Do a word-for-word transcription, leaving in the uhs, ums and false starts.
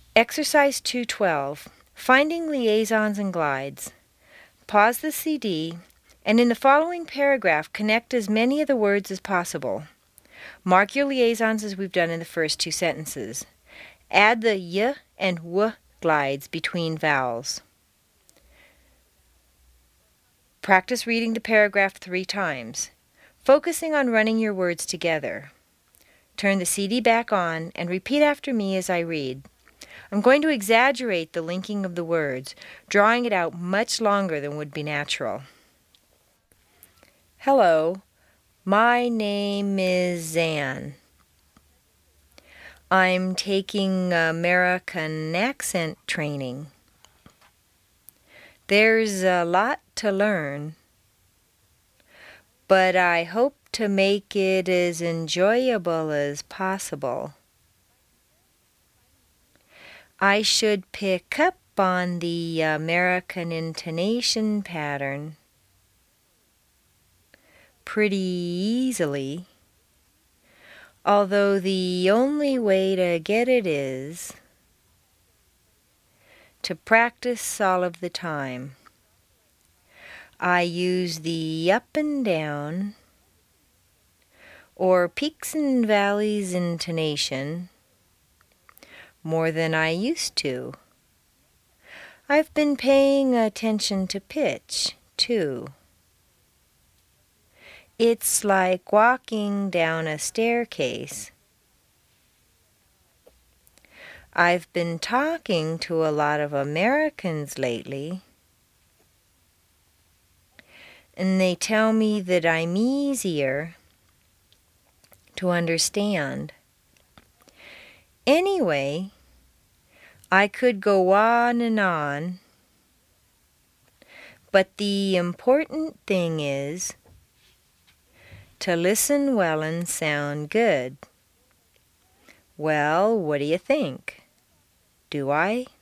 Exercise two twelve. Finding liaisons and glides. Pause the C D, and in the following paragraph, connect as many of the words as possible. Mark your liaisons as we've done in the first two sentences. Add the y and w glides between vowels. Practice reading the paragraph three times, focusing on running your words together. Turn the C D back on and repeat after me as I read. I'm going to exaggerate the linking of the words, drawing it out much longer than would be natural. Hello, my name is Zan. I'm taking American accent training. There's a lot to learn, but I hope to make it as enjoyable as possible. I should pick up on the American intonation pattern pretty easily, although the only way to get it is to practice all of the time. I use the up and down or peaks and valleys intonation more than I used to. I've been paying attention to pitch, too. It's like walking down a staircase. I've been talking to a lot of Americans lately, and they tell me that I'm easier to understand. Anyway, I could go on and on, but the important thing is to listen well and sound good. Well, what do you think? Do I?